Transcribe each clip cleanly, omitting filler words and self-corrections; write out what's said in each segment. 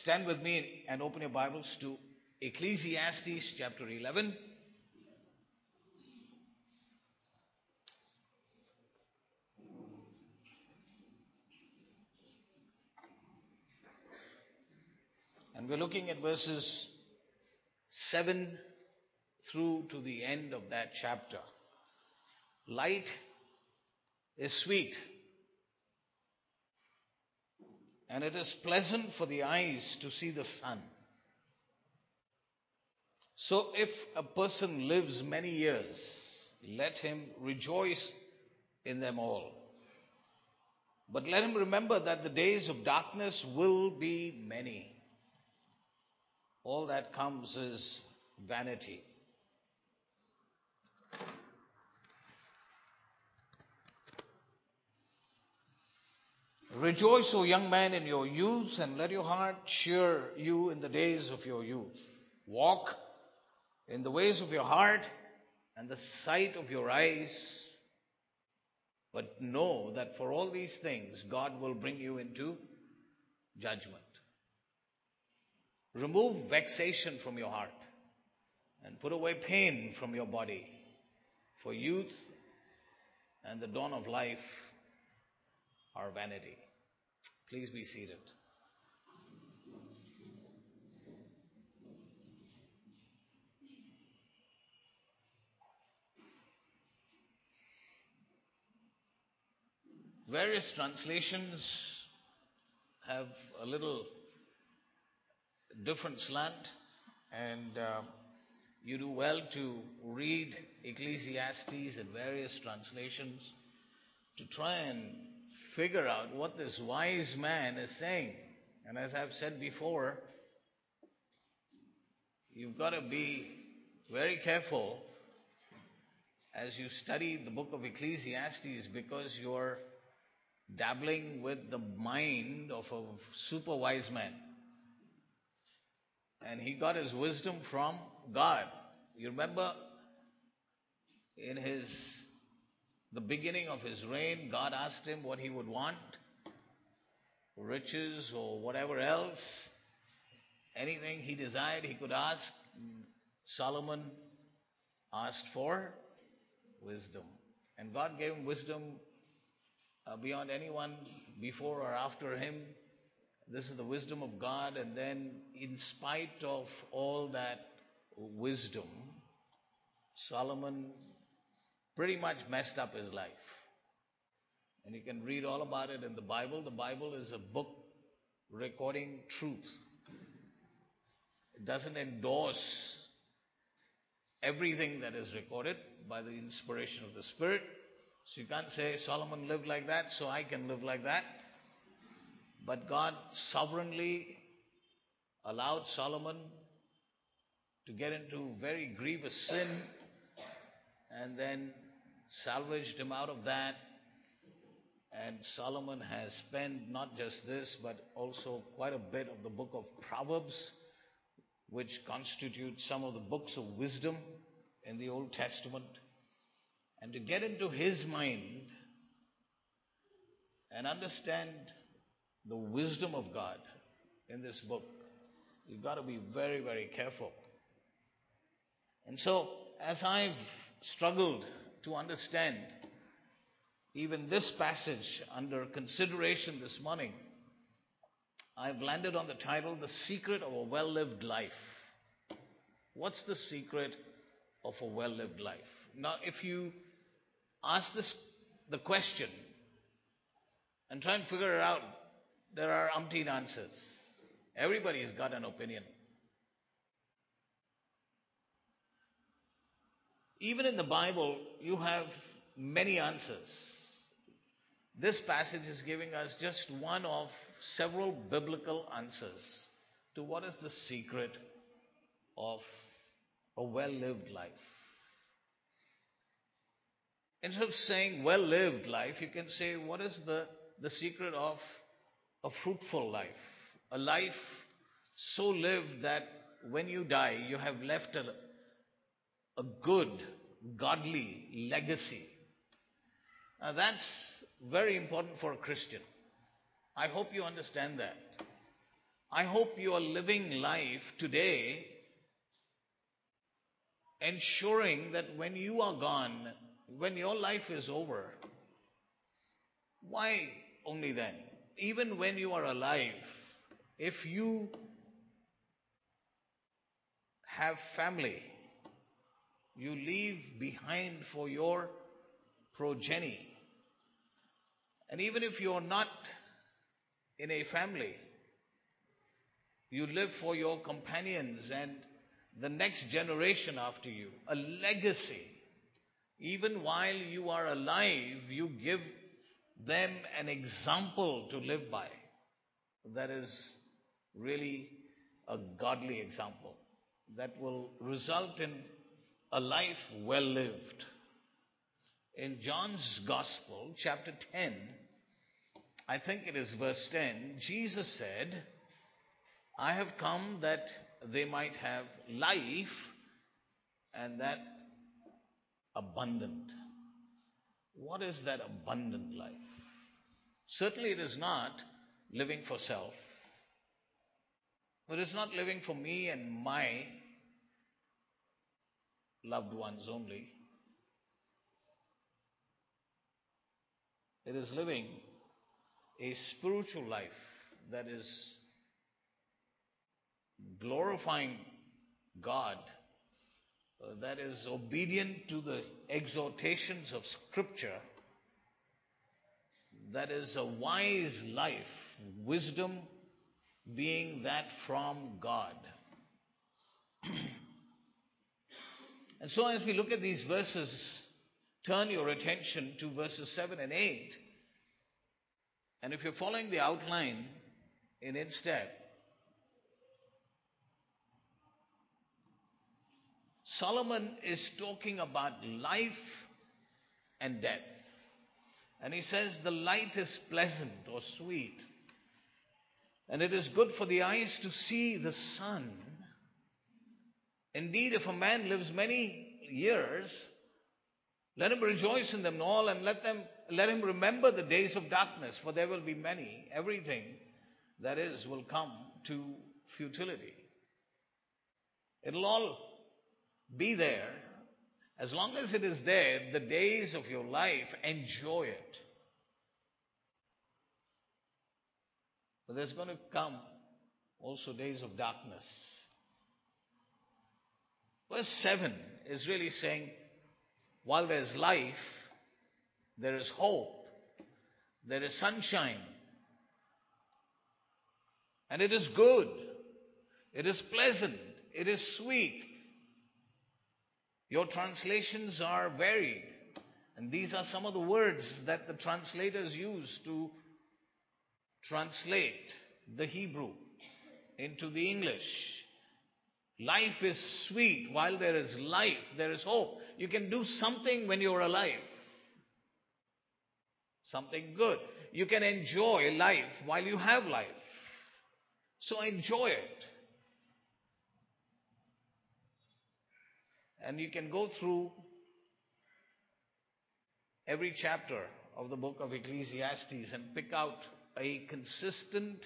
Stand with me and open your Bibles to Ecclesiastes chapter 11. And we're looking at verses 7 through to the end of that chapter. Light is sweet, and it is pleasant for the eyes to see the sun. So if a person lives many years, let him rejoice in them all. But let him remember that the days of darkness will be many. All that comes is vanity. Rejoice, O young man, in your youth, and let your heart cheer you in the days of your youth. Walk in the ways of your heart and the sight of your eyes. But know that for all these things, God will bring you into judgment. Remove vexation from your heart and put away pain from your body. For youth and the dawn of life are vanity. Please be seated. Various translations have a little different slant, and you do well to read Ecclesiastes in various translations to try and figure out what this wise man is saying. And as I've said before, you've got to be very careful as you study the book of Ecclesiastes, because you're dabbling with the mind of a super wise man. And he got his wisdom from God. You remember in the beginning of his reign, God asked him what he would want, riches or whatever else, anything he desired he could ask. Solomon asked for wisdom, and God gave him wisdom beyond anyone before or after him. This is the wisdom of God. And then, in spite of all that wisdom, Solomon pretty much messed up his life. And you can read all about it in the Bible. The Bible is a book recording truth. It doesn't endorse everything that is recorded by the inspiration of the Spirit. So you can't say Solomon lived like that, so I can live like that. But God sovereignly allowed Solomon to get into very grievous sin, and then salvaged him out of that. And Solomon has penned not just this, but also quite a bit of the book of Proverbs, which constitutes some of the books of wisdom in the Old Testament. And to get into his mind and understand the wisdom of God in this book, you've got to be very, very careful. And so, as I've struggled to understand even this passage under consideration this morning, I've landed on the title, The Secret of a Well-Lived Life. What's the secret of a well-lived life? Now, if you ask the question and try and figure it out, there are umpteen answers. Everybody's got an opinion. Even in the Bible, you have many answers. This passage is giving us just one of several biblical answers to what is the secret of a well-lived life. Instead of saying well-lived life, you can say, what is the secret of a fruitful life? A life so lived that when you die, you have left a good, godly legacy. Now that's very important for a Christian. I hope you understand that. I hope you are living life today ensuring that when you are gone, when your life is over, why only then? Even when you are alive, if you have family, you leave behind for your progeny. And even if you are not in a family, you live for your companions and the next generation after you, a legacy. Even while you are alive, you give them an example to live by. That is really a godly example that will result in a life well lived. In John's Gospel, chapter 10, I think it is verse 10, Jesus said, I have come that they might have life and that abundant. What is that abundant life? Certainly it is not living for self. It is not living for me and my loved ones only. It is living a spiritual life that is glorifying God, that is obedient to the exhortations of Scripture, that is a wise life, wisdom being that from God. And so as we look at these verses, turn your attention to verses 7 and 8. And if you're following the outline in instead, Solomon is talking about life and death. And he says the light is pleasant or sweet. And it is good for the eyes to see the sun. Indeed, if a man lives many years, let him rejoice in them all and let him remember the days of darkness, for there will be many. Everything that is will come to futility. It'll all be there. As long as it is there, the days of your life, enjoy it. But there's going to come also days of darkness. Verse 7 is really saying, while there's life, there is hope, there is sunshine, and it is good, it is pleasant, it is sweet. Your translations are varied, and these are some of the words that the translators use to translate the Hebrew into the English. Life is sweet. While there is life, there is hope. You can do something when you're alive. Something good. You can enjoy life while you have life. So enjoy it. And you can go through every chapter of the book of Ecclesiastes and pick out a consistent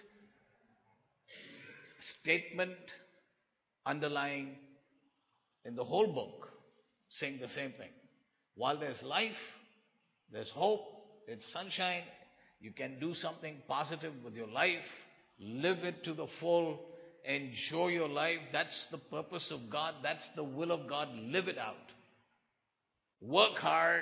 statement underlying in the whole book, saying the same thing. While there's life, there's hope, it's sunshine, you can do something positive with your life, live it to the full, enjoy your life. That's the purpose of God, that's the will of God. Live it out. Work hard,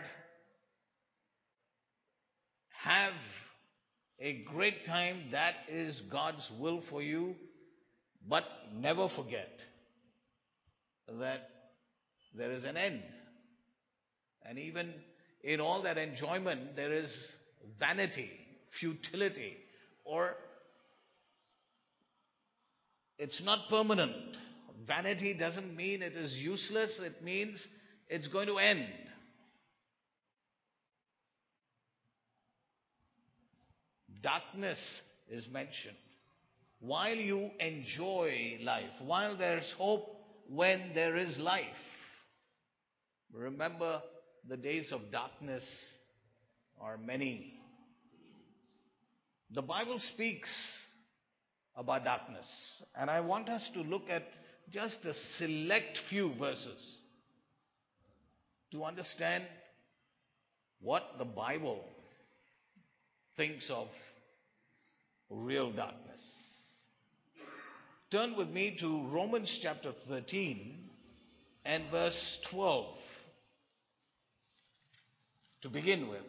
have a great time. That is God's will for you. But never forget that there is an end. And even in all that enjoyment, there is vanity, futility, or it's not permanent. Vanity doesn't mean it is useless. It means it's going to end. Darkness is mentioned. While you enjoy life, while there's hope, when there is life, remember the days of darkness are many. The Bible speaks about darkness. And I want us to look at just a select few verses to understand what the Bible thinks of real darkness. Turn with me to Romans chapter 13 and verse 12 to begin with.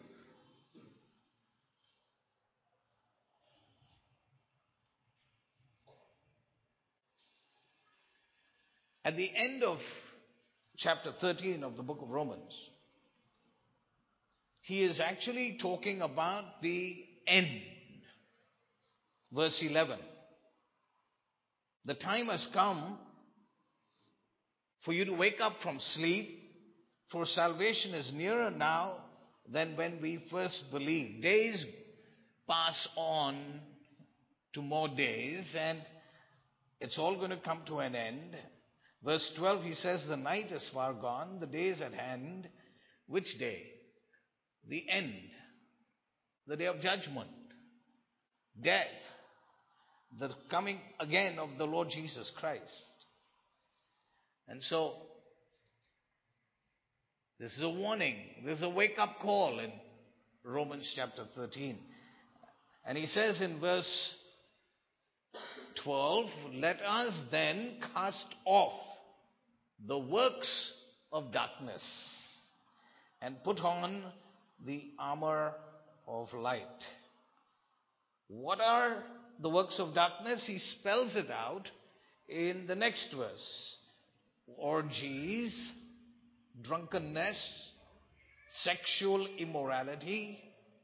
At the end of chapter 13 of the book of Romans, he is actually talking about the end. Verse 11. The time has come for you to wake up from sleep, for salvation is nearer now than when we first believed. Days pass on to more days, and it's all going to come to an end. Verse 12, he says, the night is far gone, the day is at hand. Which day? The end. The day of judgment. Death. The coming again of the Lord Jesus Christ. And so, this is a warning. This is a wake-up call in Romans chapter 13. And he says in verse 12, let us then cast off the works of darkness and put on the armor of light. What are the works of darkness? He spells it out in the next verse. Orgies, drunkenness, sexual immorality.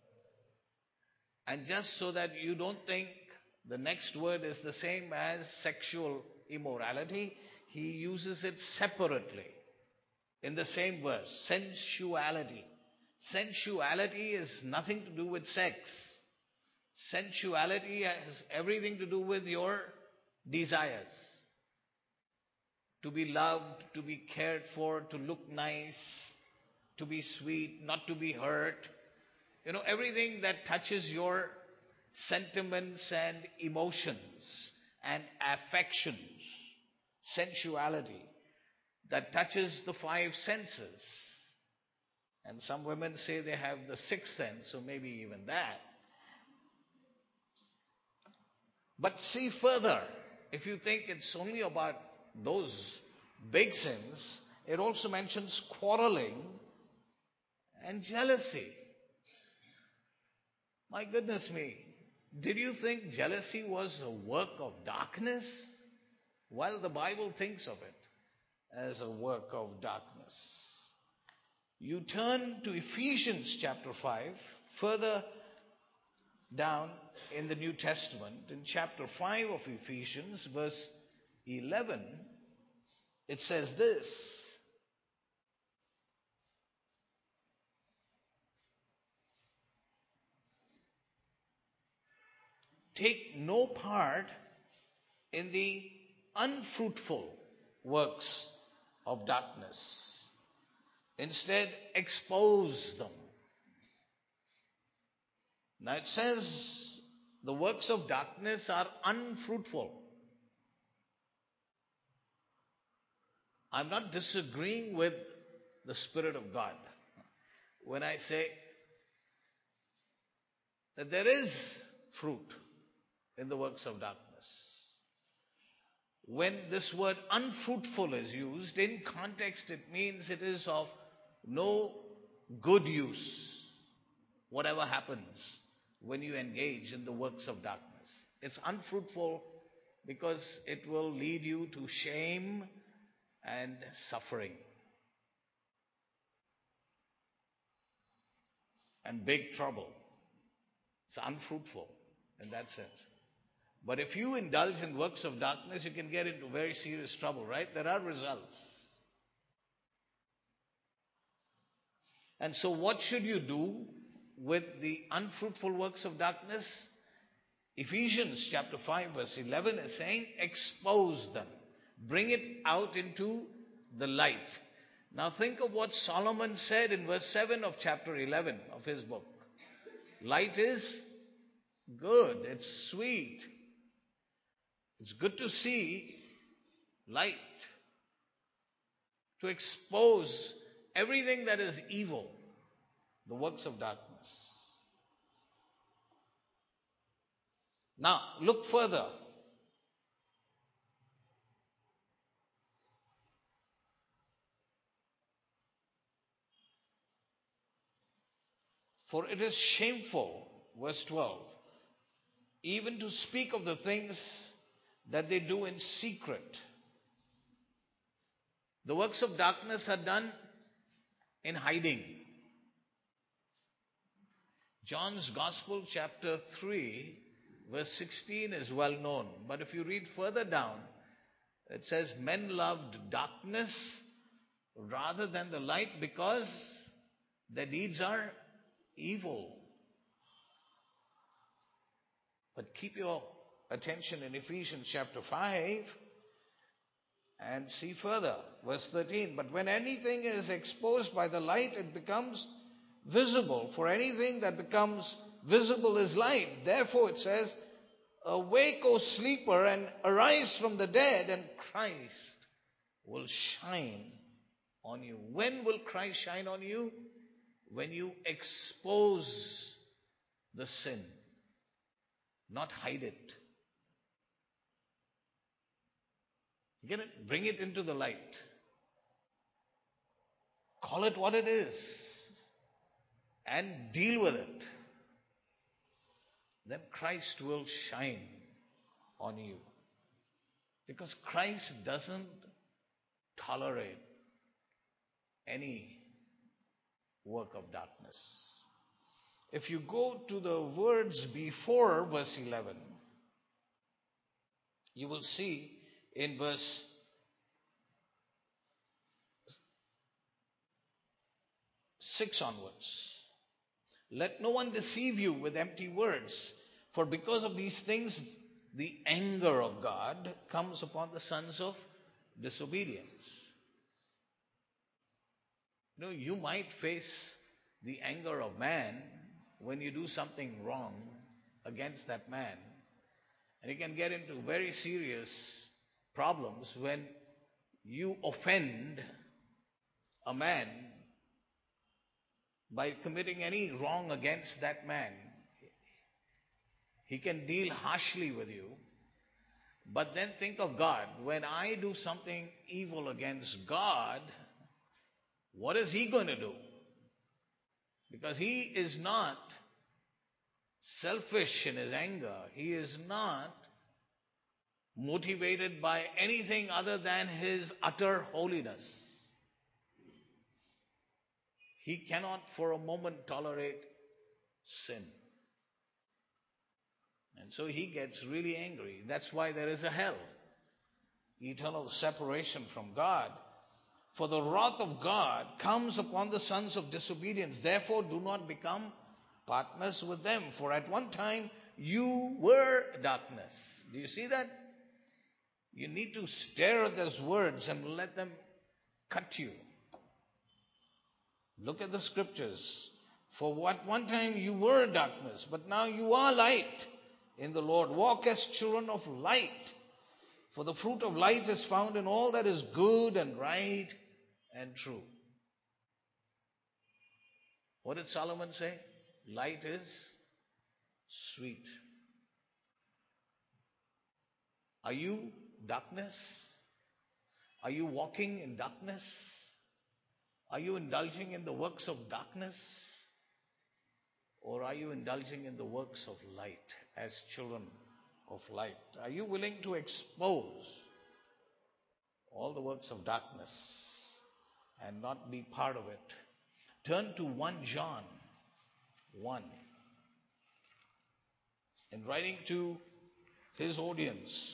And just so that you don't think the next word is the same as sexual immorality, he uses it separately in the same verse. Sensuality. Sensuality is nothing to do with sex. Sensuality has everything to do with your desires. To be loved, to be cared for, to look nice, to be sweet, not to be hurt. You know, everything that touches your sentiments and emotions and affections. Sensuality that touches the five senses. And some women say they have the sixth sense, so maybe even that. But see further, if you think it's only about those big sins, it also mentions quarreling and jealousy. My goodness me, did you think jealousy was a work of darkness? Well, the Bible thinks of it as a work of darkness. You turn to Ephesians chapter 5, further down in the New Testament, in chapter 5 of Ephesians, verse 11, it says this. Take no part in the unfruitful works of darkness. Instead, expose them. Now it says the works of darkness are unfruitful. I'm not disagreeing with the Spirit of God when I say that there is fruit in the works of darkness. When this word unfruitful is used, in context it means it is of no good use, whatever happens when you engage in the works of darkness. It's unfruitful because it will lead you to shame and suffering and big trouble. It's unfruitful in that sense. But if you indulge in works of darkness, you can get into very serious trouble, right? There are results. And so what should you do with the unfruitful works of darkness? Ephesians chapter 5 verse 11 is saying, expose them. Bring it out into the light. Now think of what Solomon said in verse 7 of chapter 11 of his book. Light is good. It's sweet. It's good to see light, to expose everything that is evil, the works of darkness. Now, look further. For it is shameful, verse 12, even to speak of the things that they do in secret. The works of darkness are done in hiding. John's Gospel, chapter 3, verse 16 is well known. But if you read further down, it says, men loved darkness rather than the light because their deeds are evil. But keep your attention in Ephesians chapter 5 and see further. Verse 13, but when anything is exposed by the light, it becomes visible. For anything that becomes visible is light. Therefore it says, awake, O sleeper, and arise from the dead, and Christ will shine on you. When will Christ shine on you? When you expose the sin, not hide it. Get it? Bring it into the light. Call it what it is and deal with it. Then Christ will shine on you. Because Christ doesn't tolerate any work of darkness. If you go to the words before verse 11, you will see in verse 6 onwards, let no one deceive you with empty words, for because of these things the anger of God comes upon the sons of disobedience. You know, you might face the anger of man when you do something wrong against that man. And you can get into very serious problems when you offend a man by committing any wrong against that man. He can deal harshly with you. But then think of God. When I do something evil against God, what is He going to do? Because He is not selfish in His anger. He is not motivated by anything other than His utter holiness. He cannot for a moment tolerate sin. And so He gets really angry. That's why there is a hell. Eternal separation from God. For the wrath of God comes upon the sons of disobedience. Therefore do not become partners with them. For at one time you were darkness. Do you see that? You need to stare at those words and let them cut you. Look at the scriptures. For at one time you were darkness, but now you are light in the Lord. Walk as children of light. For the fruit of light is found in all that is good and right and true. What did Solomon say? Light is sweet. Are you darkness? Are you walking in darkness? Are you indulging in the works of darkness? Or are you indulging in the works of light as children of light? Are you willing to expose all the works of darkness and not be part of it? Turn to 1 John 1. In writing to his audience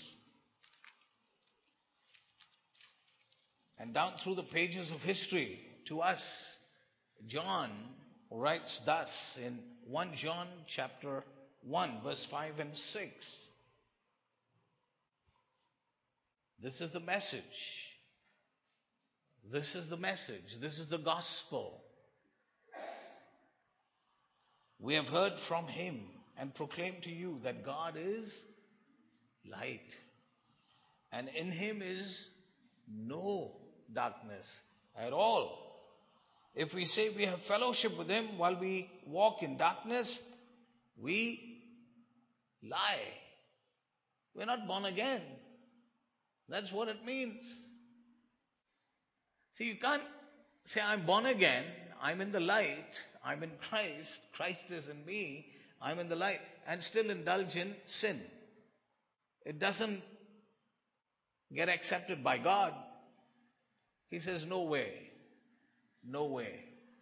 and down through the pages of history to us, John writes thus in 1 John chapter 1 verse 5 and 6. This is the message. This is the message. This is the gospel. We have heard from Him and proclaim to you that God is light. And in him is no darkness at all. If we say we have fellowship with him while we walk in darkness, we lie. We're not born again. That's what it means. See, you can't say, I'm born again, I'm in the light, I'm in Christ, Christ is in me, I'm in the light, and still indulge in sin. It doesn't get accepted by God. He says, no way. No way.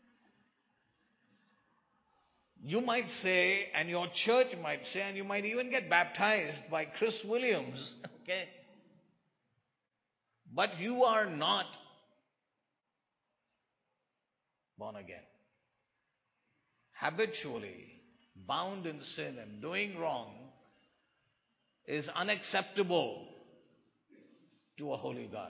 You might say, and your church might say, and you might even get baptized by Chris Williams, okay? But you are not born again. Habitually bound in sin and doing wrong is unacceptable to a holy God.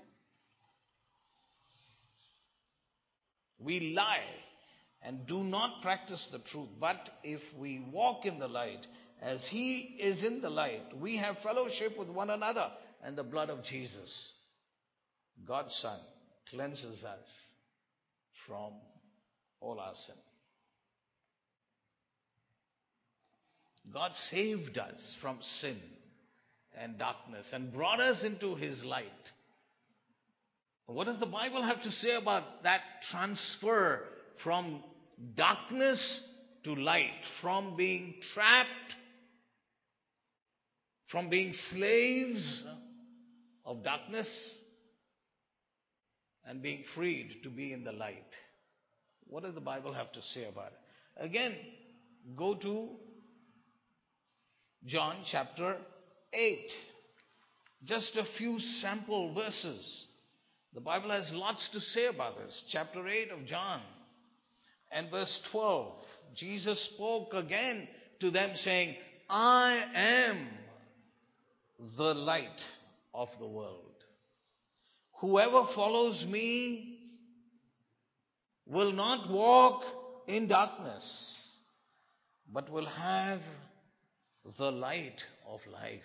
We lie and do not practice the truth. But if we walk in the light, as he is in the light, we have fellowship with one another, and the blood of Jesus, God's Son, cleanses us from all our sin. God saved us from sin and darkness and brought us into his light. What does the Bible have to say about that transfer from darkness to light, from being trapped, from being slaves of darkness, and being freed to be in the light? What does the Bible have to say about it? Again, go to John chapter 8. Just a few sample verses. The Bible has lots to say about this. Chapter 8 of John and verse 12. Jesus spoke again to them saying, I am the light of the world. Whoever follows me will not walk in darkness, but will have the light of life.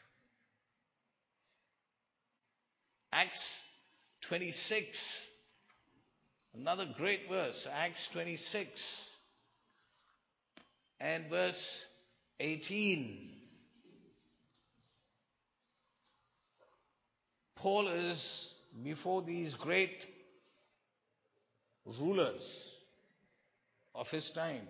Acts 26, another great verse, Acts 26 and verse 18. Paul is before these great rulers of his time.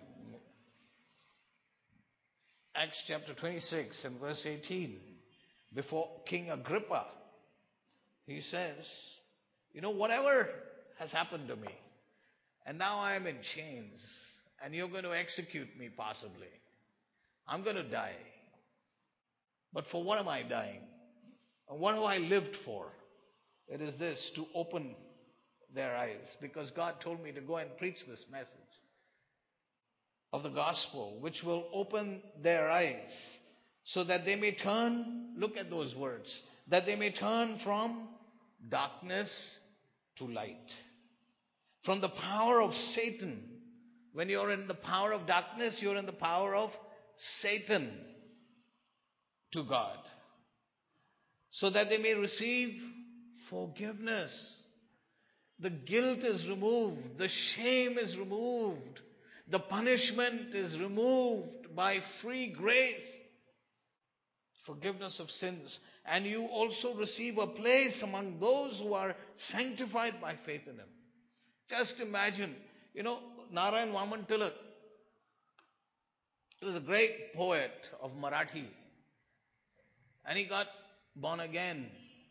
Acts chapter 26 and verse 18. Before King Agrippa, he says, whatever has happened to me, and now I am in chains, and you're going to execute me possibly. I'm going to die. But for what am I dying? And what have I lived for? It is this, to open their eyes, because God told me to go and preach this message of the gospel, which will open their eyes so that they may turn, look at those words, that they may turn from darkness to light. From the power of Satan. When you're in the power of darkness, you're in the power of Satan to God. So that they may receive forgiveness. The guilt is removed. The shame is removed. The punishment is removed by free grace. Forgiveness of sins. And you also receive a place among those who are sanctified by faith in him. Just imagine, Narayan Vaman Tilak. He was a great poet of Marathi. And he got born again.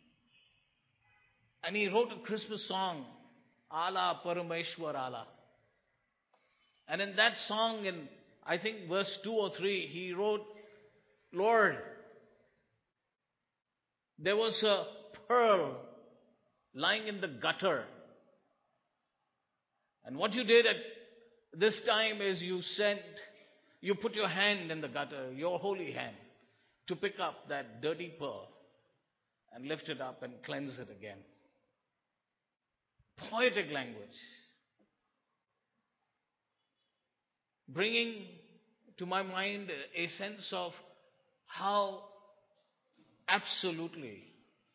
And he wrote a Christmas song, Ala Parameshwar Ala. And in that song, in I think verse 2 or 3, he wrote, Lord, there was a pearl lying in the gutter. And what you did at this time is you put your hand in the gutter, your holy hand, to pick up that dirty pearl and lift it up and cleanse it again. Poetic language. Bringing to my mind a sense of how absolutely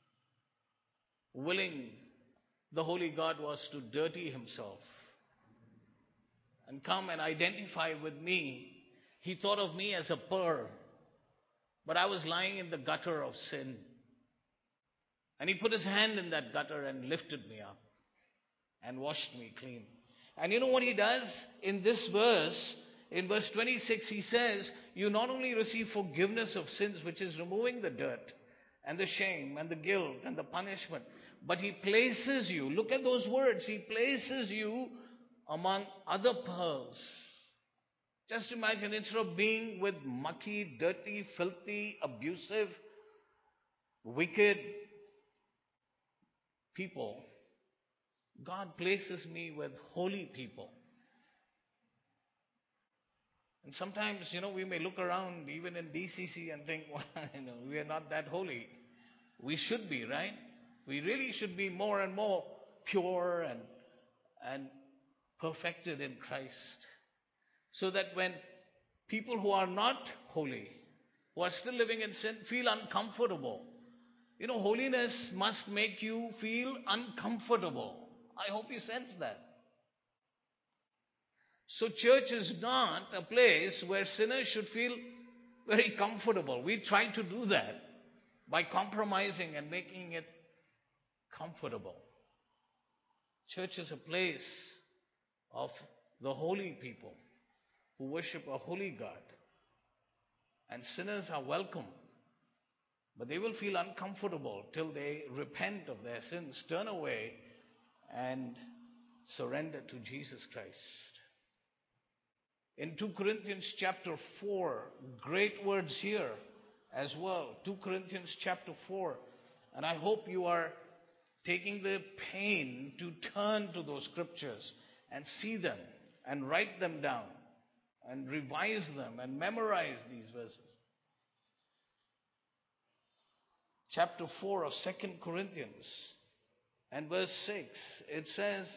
willing the holy God was to dirty himself and come and identify with me. He thought of me as a pearl, but I was lying in the gutter of sin. And he put his hand in that gutter and lifted me up and washed me clean. And you know what he does in this verse? In verse 26, he says, you not only receive forgiveness of sins, which is removing the dirt and the shame and the guilt and the punishment, but he places you, look at those words, he places you among other pearls. Just imagine, instead of being with mucky, dirty, filthy, abusive, wicked people, God places me with holy people. And sometimes, we may look around even in DCC and think, well, we are not that holy. We should be, right? We really should be more and more pure and perfected in Christ. So that when people who are not holy, who are still living in sin, feel uncomfortable. Holiness must make you feel uncomfortable. I hope you sense that. So church is not a place where sinners should feel very comfortable. We try to do that by compromising and making it comfortable. Church is a place of the holy people who worship a holy God. And sinners are welcome, but they will feel uncomfortable till they repent of their sins, turn away, and surrender to Jesus Christ. In 2 Corinthians chapter 4, great words here as well. 2 Corinthians chapter 4. And I hope you are taking the pain to turn to those scriptures and see them and write them down and revise them and memorize these verses. Chapter 4 of 2 Corinthians and verse 6, it says,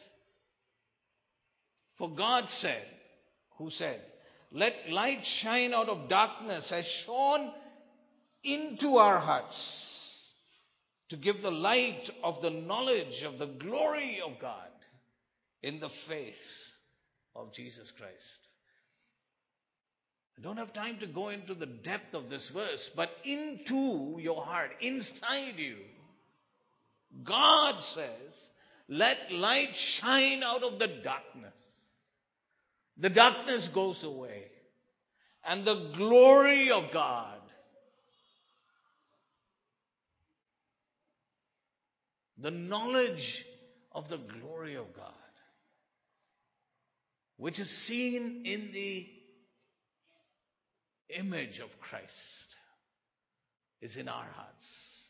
for God said, who said, let light shine out of darkness, has shone into our hearts to give the light of the knowledge of the glory of God in the face of Jesus Christ. I don't have time to go into the depth of this verse, but into your heart, inside you, God says, let light shine out of the darkness. The darkness goes away. And the glory of God, the knowledge of the glory of God, which is seen in the image of Christ, is in our hearts.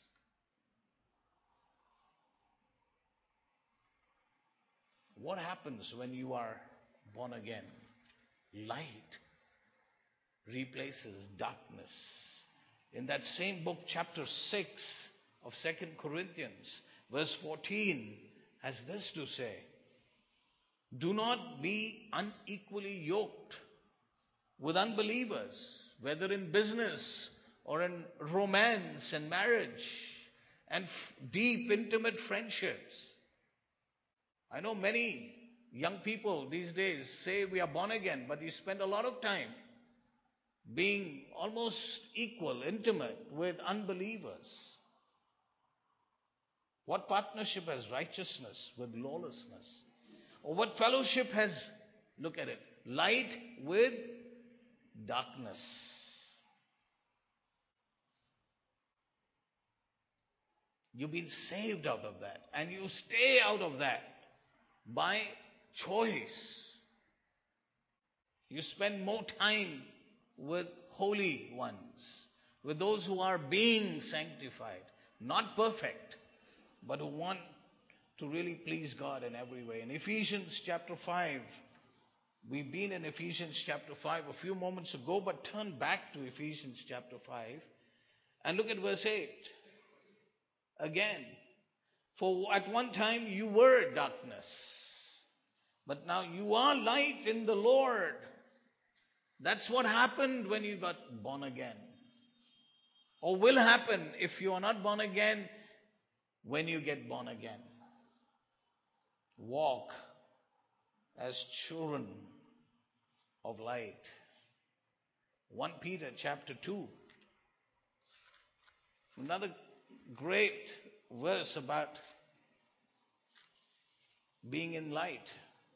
What happens when you are born again? Light replaces darkness. In that same book, chapter 6 of 2 Corinthians, verse 14, has this to say, do not be unequally yoked with unbelievers, whether in business or in romance and marriage and deep, intimate friendships. I know many young people these days say we are born again, but you spend a lot of time being almost equal, intimate with unbelievers. What partnership has righteousness with lawlessness? Or what fellowship has, look at it, light with darkness? You've been saved out of that, and you stay out of that by choice. You spend more time with holy ones, with those who are being sanctified, not perfect, but who want to really please God in every way. In Ephesians chapter 5, we've been in Ephesians chapter 5 a few moments ago, but turn back to Ephesians chapter 5 and look at verse 8. Again, for at one time you were darkness, but now you are light in the Lord. That's what happened when you got born again. Or will happen if you are not born again. when you get born again. Walk as children of light. 1 Peter chapter 2. Another great verse about being in light.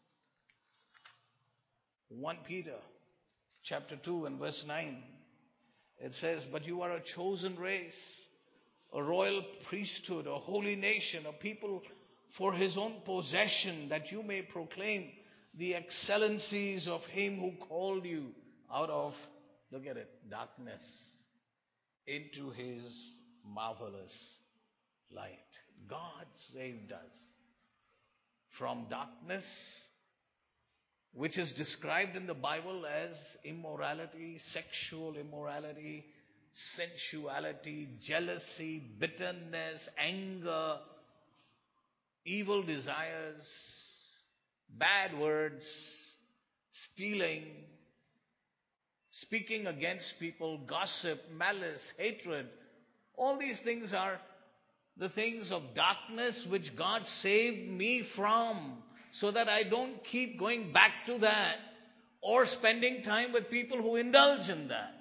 1 Peter chapter 2 and verse 9. It says, "But you are a chosen race, a royal priesthood, a holy nation, a people for his own possession, that you may proclaim the excellencies of him who called you out of," look at it, "darkness into his marvelous light." God saved us from darkness, which is described in the Bible as immorality, sexual immorality, sensuality, jealousy, bitterness, anger, evil desires, bad words, stealing, speaking against people, gossip, malice, hatred. All these things are the things of darkness which God saved me from, so that I don't keep going back to that or spending time with people who indulge in that.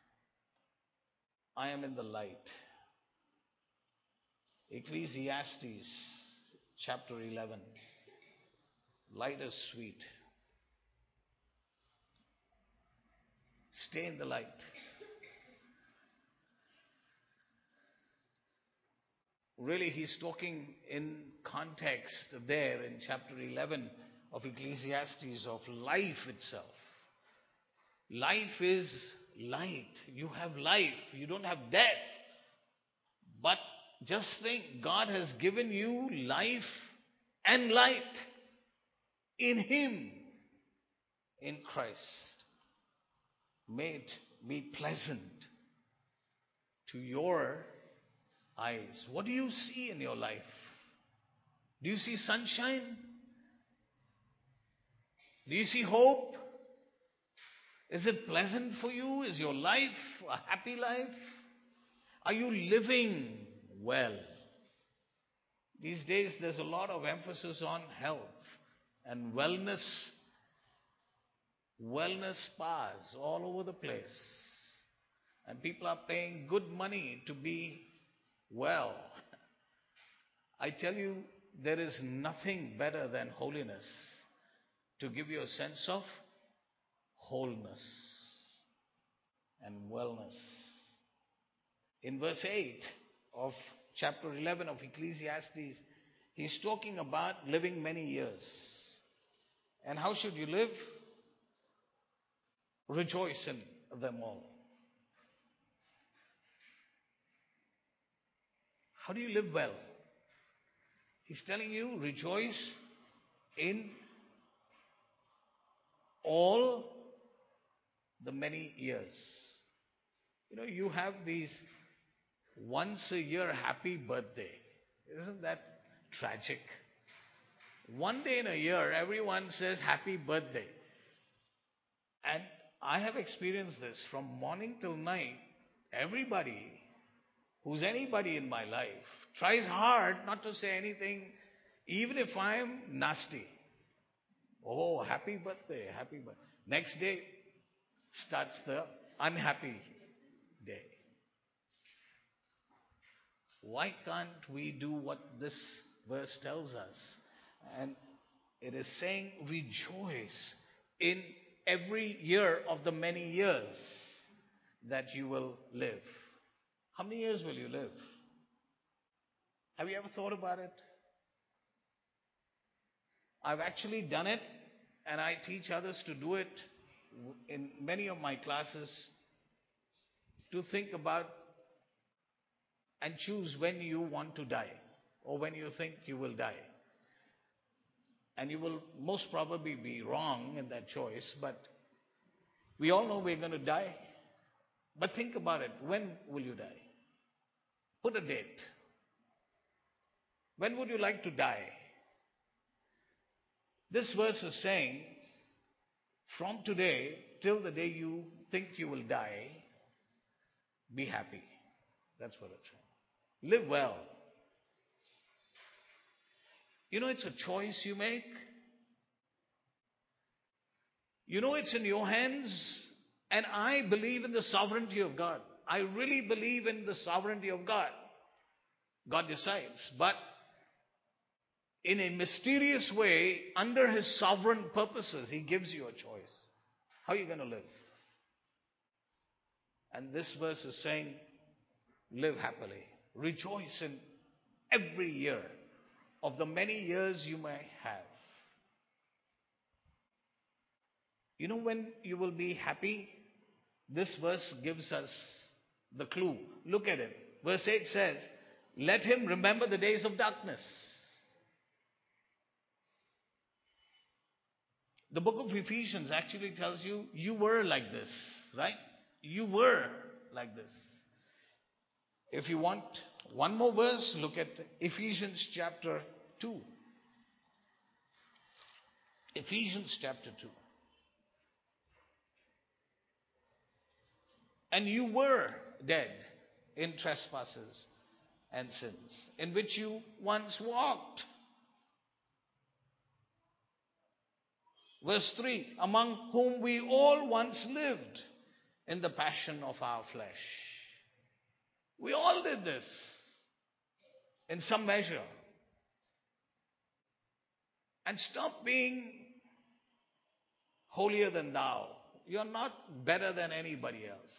I am in the light. Ecclesiastes chapter 11. Light is sweet. Stay in the light. Really, he's talking in context there in chapter 11 of Ecclesiastes of life itself. Life is light. You have life. You don't have death. But just think, God has given you life and light in Him, in Christ. May it be pleasant to your eyes. What do you see in your life? Do you see sunshine? Do you see hope? Is it pleasant for you? Is your life a happy life? Are you living well? These days there's a lot of emphasis on health and wellness spas all over the place. And people are paying good money to be well. I tell you, there is nothing better than holiness to give you a sense of wholeness and wellness. In verse 8 of chapter 11 of Ecclesiastes, he's talking about living many years. And how should you live? Rejoice in them all. How do you live well? He's telling you, rejoice in all the many years. You know, you have these once a year happy birthday. Isn't that tragic? One day in a year, everyone says happy birthday. And I have experienced this from morning till night. Everybody who's anybody in my life tries hard not to say anything, even if I'm nasty. Oh, happy birthday, happy birthday. Next day starts the unhappy day. Why can't we do what this verse tells us? And it is saying, rejoice in every year of the many years that you will live. How many years will you live? Have you ever thought about it? I've actually done it, and I teach others to do it in many of my classes, to think about and choose when you want to die or when you think you will die. And you will most probably be wrong in that choice, but we all know we're going to die. But think about it. When will you die? Put a date. When would you like to die? This verse is saying, from today till the day you think you will die, be happy. That's what it's saying. Live well. You know, it's a choice you make. You know, it's in your hands. And I believe in the sovereignty of God. I really believe in the sovereignty of God. God decides. But in a mysterious way, under His sovereign purposes, He gives you a choice. How are you going to live? And this verse is saying, live happily. Rejoice in every year of the many years you may have. You know when you will be happy? This verse gives us the clue. Look at it. Verse 8 says, let him remember the days of darkness. The book of Ephesians actually tells you, you were like this, right? You were like this. If you want one more verse, look at Ephesians chapter 2. Ephesians chapter 2. And you were dead in trespasses and sins, in which you once walked. Verse 3, among whom we all once lived in the passion of our flesh. We all did this in some measure. And stop being holier than thou. You're not better than anybody else.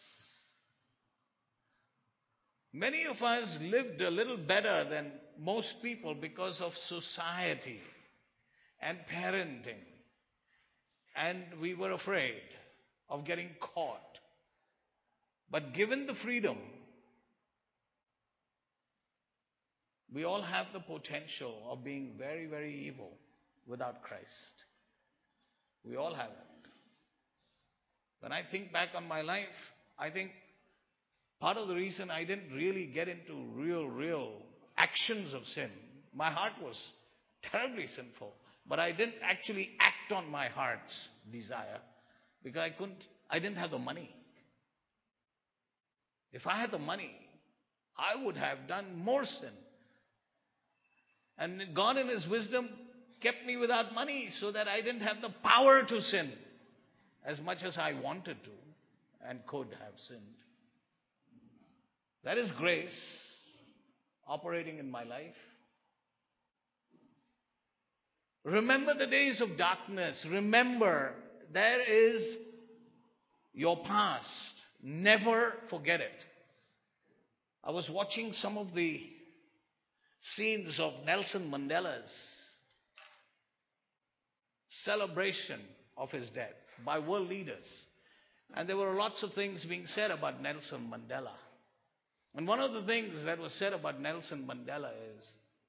Many of us lived a little better than most people because of society and parenting. And we were afraid of getting caught. But given the freedom, we all have the potential of being very, very evil without Christ. We all have it. When I think back on my life, I think part of the reason I didn't really get into real actions of sin, my heart was terribly sinful, but I didn't actually act on my heart's desire because I didn't have the money. If I had the money, I would have done more sin. And God in His wisdom kept me without money so that I didn't have the power to sin as much as I wanted to and could have sinned. That is grace operating in my life. Remember the days of darkness. Remember, there is your past. Never forget it. I was watching some of the scenes of Nelson Mandela's celebration of his death by world leaders. And there were lots of things being said about Nelson Mandela. And one of the things that was said about Nelson Mandela is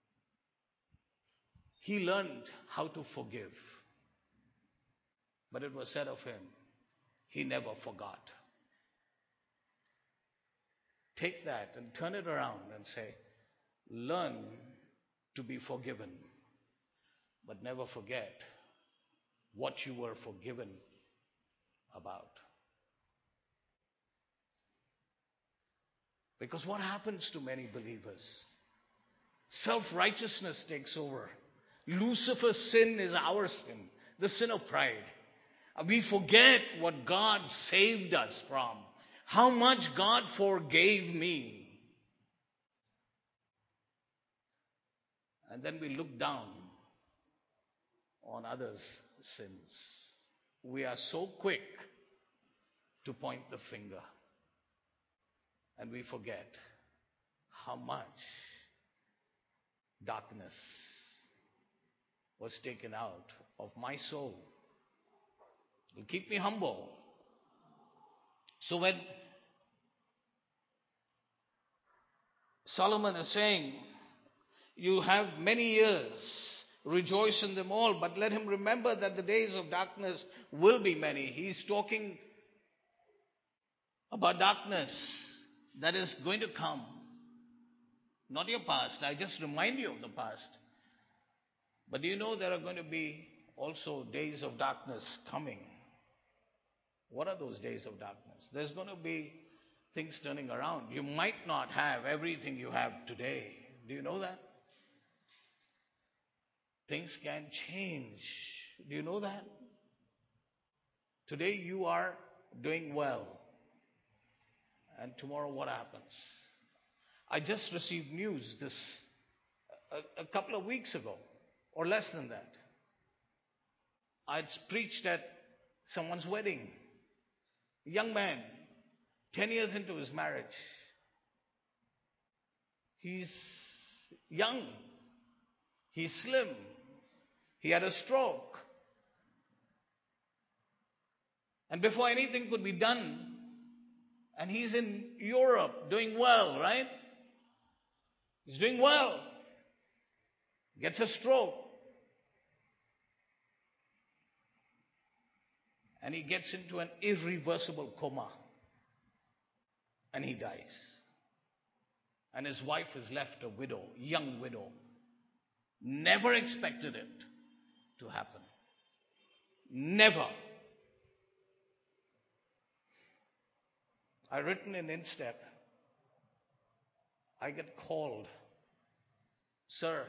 he learned how to forgive. But it was said of him, he never forgot. Take that and turn it around and say, learn to be forgiven, but never forget what you were forgiven about. Because what happens to many believers? Self-righteousness takes over. Lucifer's sin is our sin, the sin of pride. We forget what God saved us from, how much God forgave me. And then we look down on others' sins. We are so quick to point the finger. And we forget how much darkness was taken out of my soul. It'll keep me humble. So when Solomon is saying, you have many years, rejoice in them all, but let him remember that the days of darkness will be many. He's talking about darkness that is going to come. Not your past. I just remind you of the past. But do you know there are going to be also days of darkness coming? What are those days of darkness? There's going to be things turning around. You might not have everything you have today. Do you know that? things can change. Do you know that? Today you are doing well. And tomorrow what happens? I just received news a couple of weeks ago, or less than that. I'd preached at someone's wedding. A young man, 10 years into his marriage. He's young. He's slim. He had a stroke. And before anything could be done, and he's in Europe doing well, right? He's doing well. Gets a stroke. And he gets into an irreversible coma. And he dies. And his wife is left a widow, young widow. Never expected it to happen. Never. I written in Instep. I get called. Sir,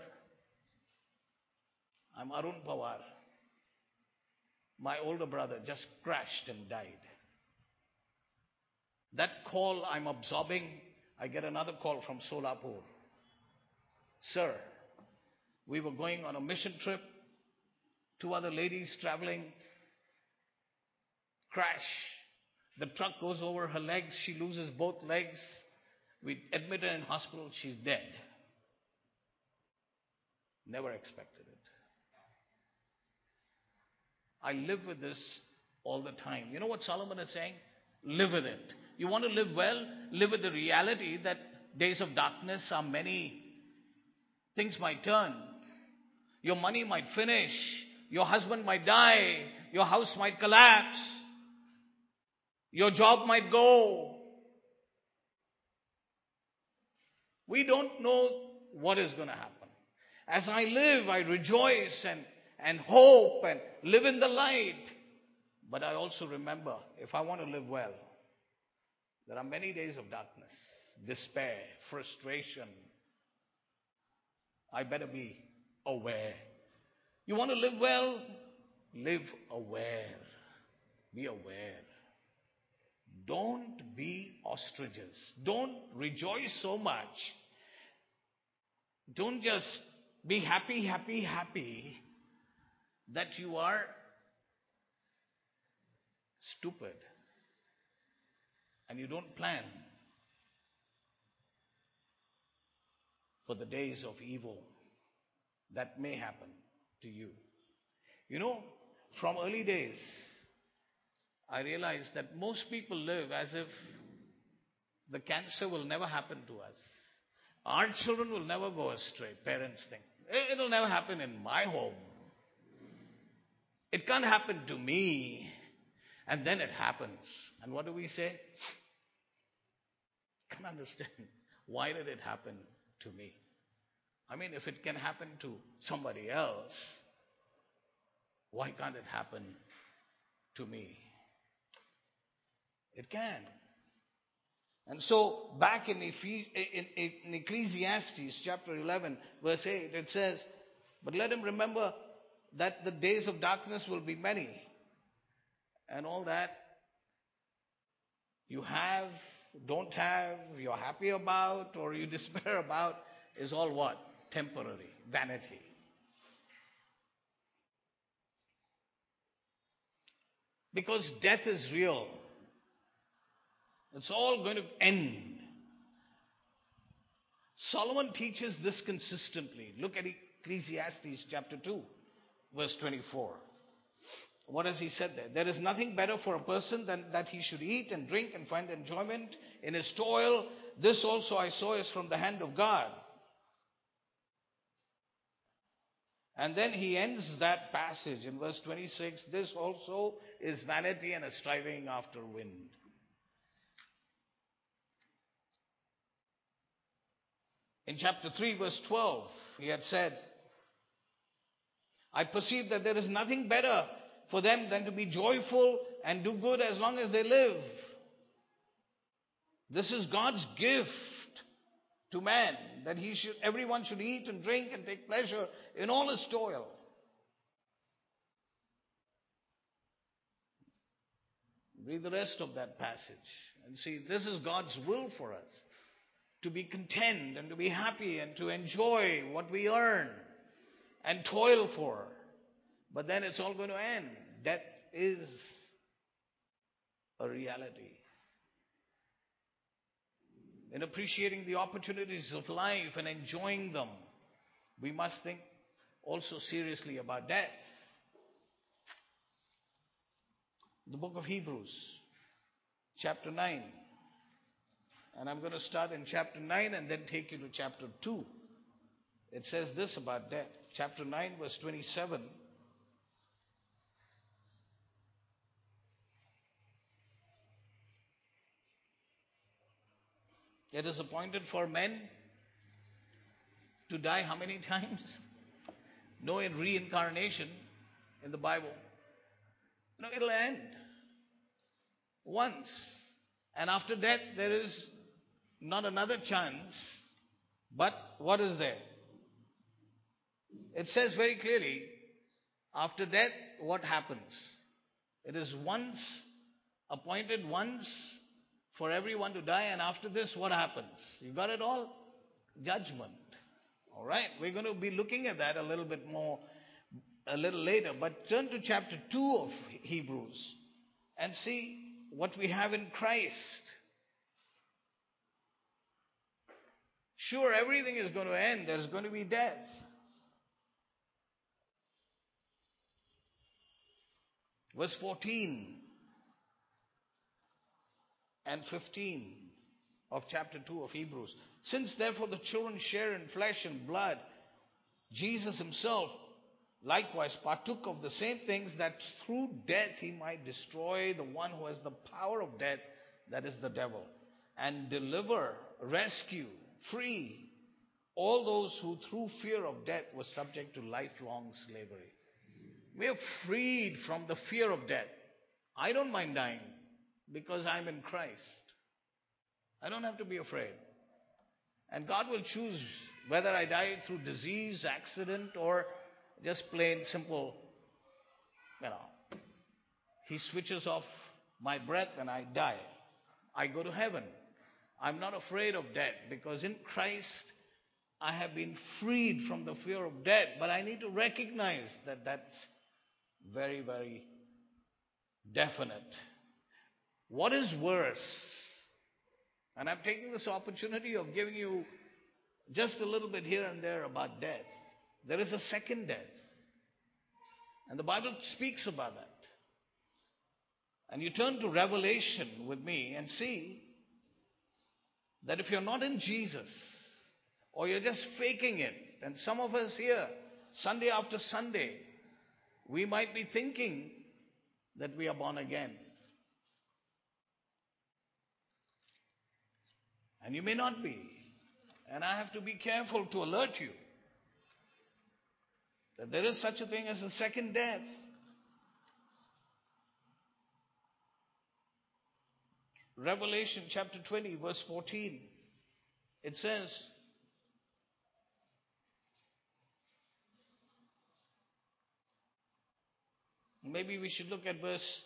I'm Arun Pawar. My older brother just crashed and died. That call I'm absorbing, I get another call from Solapur. Sir, we were going on a mission trip. 2 other ladies traveling. Crash. The truck goes over her legs. She loses both legs. We admit her in hospital. She's dead. Never expected it. I live with this all the time. You know what Solomon is saying? Live with it. You want to live well? Live with the reality that days of darkness are many. Things might turn. Your money might finish. Your husband might die. Your house might collapse. Your job might go. We don't know what is going to happen. As I live, I rejoice and hope and live in the light. But I also remember, if I want to live well, there are many days of darkness, despair, frustration. I better be aware. You want to live well? Live aware. Be aware. Don't be ostriches. Don't rejoice so much. Don't just be happy, happy, happy that you are stupid and you don't plan for the days of evil that may happen to you. You know, from early days, I realized that most people live as if the cancer will never happen to us. Our children will never go astray, parents think. It'll never happen in my home. It can't happen to me. And then it happens. And what do we say? Can't understand. Why did it happen to me? I mean, if it can happen to somebody else, why can't it happen to me? It can. And so, back in Ecclesiastes chapter 11, verse 8, it says, but let him remember that the days of darkness will be many. And all that you have, don't have, you're happy about, or you despair about, is all what? Temporary, vanity. Because death is real. It's all going to end. Solomon teaches this consistently. Look at Ecclesiastes chapter 2, verse 24. What has he said there? There is nothing better for a person than that he should eat and drink and find enjoyment in his toil. This also I saw is from the hand of God. And then he ends that passage in verse 26. This also is vanity and a striving after wind. In chapter 3, verse 12, he had said, I perceive that there is nothing better for them than to be joyful and do good as long as they live. This is God's gift to man that everyone should eat and drink and take pleasure in all his toil. Read the rest of that passage and see this is God's will for us, to be content and to be happy and to enjoy what we earn and toil for. But then it's all going to end. Death is a reality. In appreciating the opportunities of life and enjoying them, we must think also seriously about death. The book of Hebrews, chapter 9. And I'm going to start in chapter 9 and then take you to chapter 2. It says this about death. Chapter 9, verse 27. It is appointed for men to die how many times? No in reincarnation in the Bible. No, it'll end once. And after death, there is not another chance. But what is there? It says very clearly, after death, what happens? It is once, appointed once for everyone to die, and after this, what happens? You got it all? Judgment. All right, we're going to be looking at that a little bit more, a little later. But turn to chapter 2 of Hebrews and see what we have in Christ. Sure, everything is going to end. There's going to be death. Verse 14 and 15 of chapter 2 of Hebrews. Since therefore the children share in flesh and blood, Jesus himself likewise partook of the same things, that through death he might destroy the one who has the power of death, that is the devil, and deliver, rescue, free all those who through fear of death were subject to lifelong slavery. We are freed from the fear of death. I don't mind dying because I'm in Christ. I don't have to be afraid. And God will choose whether I die through disease, accident, or just plain simple, he switches off my breath and I die. I go to heaven. I'm not afraid of death because in Christ I have been freed from the fear of death. But I need to recognize that that's very, very definite. What is worse? And I'm taking this opportunity of giving you just a little bit here and there about death. There is a second death. And the Bible speaks about that. And you turn to Revelation with me and see that if you're not in Jesus, or you're just faking it, and some of us here, Sunday after Sunday, we might be thinking that we are born again. And you may not be. And I have to be careful to alert you that there is such a thing as a second death. Revelation chapter 20, verse 14. It says, maybe we should look at verse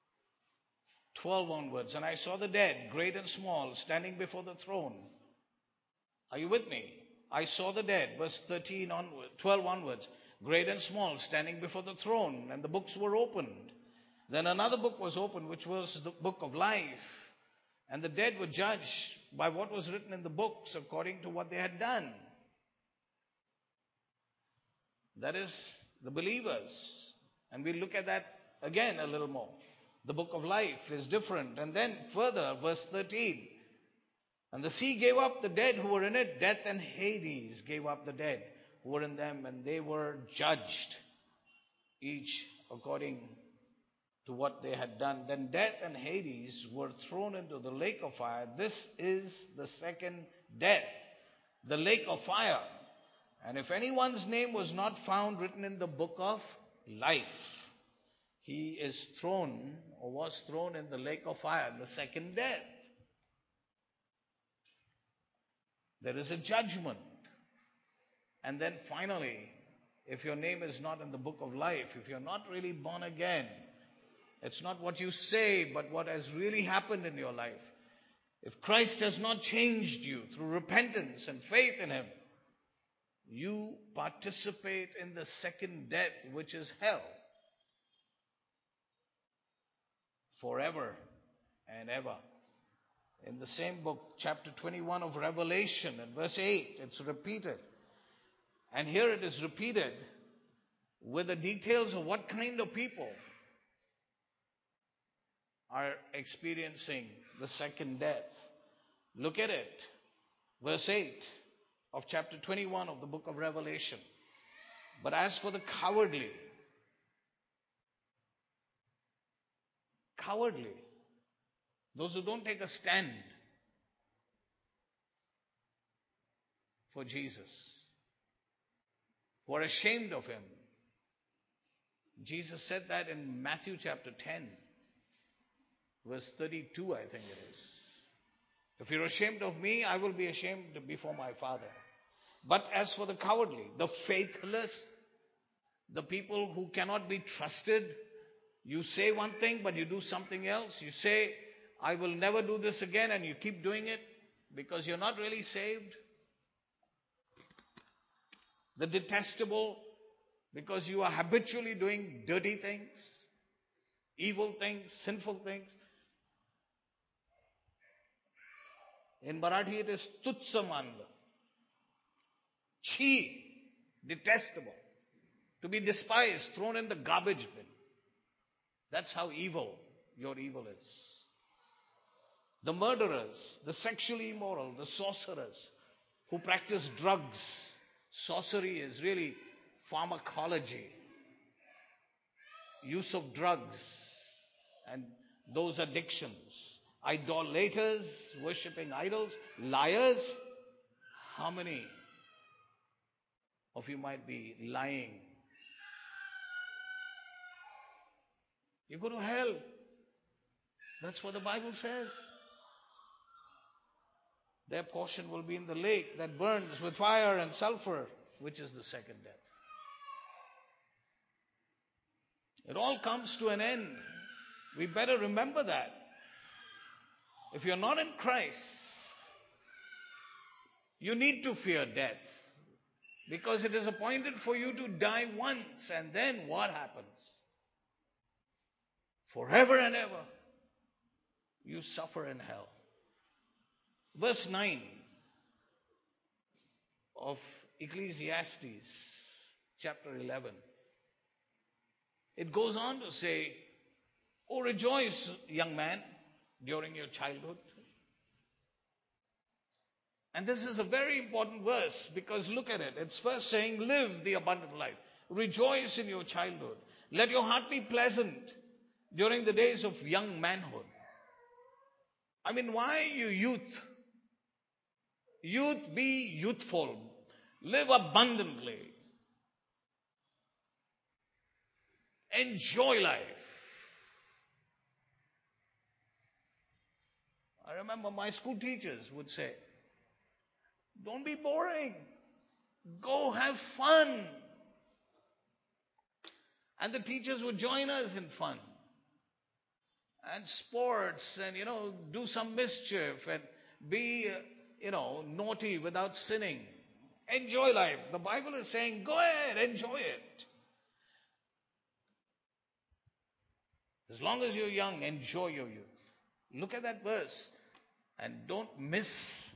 12 onwards. And I saw the dead, great and small, standing before the throne. Are you with me? I saw the dead, verse 13 onwards, 12 onwards, great and small, standing before the throne, and the books were opened. Then another book was opened, which was the book of life. And the dead were judged by what was written in the books according to what they had done. That is the believers. And we'll look at that again a little more. The book of life is different. And then further, verse 13. And the sea gave up the dead who were in it. Death and Hades gave up the dead who were in them. And they were judged, each according to what they had done. Then death and Hades were thrown into the lake of fire. This is the second death, the lake of fire. And if anyone's name was not found written in the book of life, he is thrown or was thrown in the lake of fire, the second death. There is a judgment. And then finally, if your name is not in the book of life, if you're not really born again, it's not what you say, but what has really happened in your life. If Christ has not changed you through repentance and faith in Him, you participate in the second death, which is hell, forever and ever. In the same book, chapter 21 of Revelation, and verse 8, it's repeated. And here it is repeated with the details of what kind of people are experiencing the second death. Look at it. Verse 8 of chapter 21 of the book of Revelation. But as for the cowardly, those who don't take a stand for Jesus, who are ashamed of Him. Jesus said that in Matthew chapter 10, verse 32, I think it is. If you're ashamed of me, I will be ashamed before my Father. But as for the cowardly, the faithless, the people who cannot be trusted, you say one thing, but you do something else. You say, I will never do this again, and you keep doing it because you're not really saved. The detestable, because you are habitually doing dirty things, evil things, sinful things. In Marathi it is tutsamanda. Chi, detestable. To be despised, thrown in the garbage bin. That's how evil your evil is. The murderers, the sexually immoral, the sorcerers who practice drugs. Sorcery is really pharmacology. Use of drugs and those addictions. Idolaters, worshipping idols, liars. How many of you might be lying? You go to hell. That's what the Bible says. Their portion will be in the lake that burns with fire and sulfur, which is the second death. It all comes to an end. We better remember that. If you're not in Christ, you need to fear death. Because it is appointed for you to die once, and then what happens? Forever and ever, you suffer in hell. Verse 9 of Ecclesiastes, chapter 11. It goes on to say, oh, rejoice, young man, during your childhood. And this is a very important verse because look at it. It's first saying, live the abundant life. Rejoice in your childhood. Let your heart be pleasant during the days of young manhood. I mean, why you youth? Youth, be youthful. Live abundantly. Enjoy life. I remember my school teachers would say, don't be boring. Go have fun. And the teachers would join us in fun. And sports and, do some mischief and be, naughty without sinning. Enjoy life. The Bible is saying, go ahead, enjoy it. As long as you're young, enjoy your youth. Look at that verse and don't miss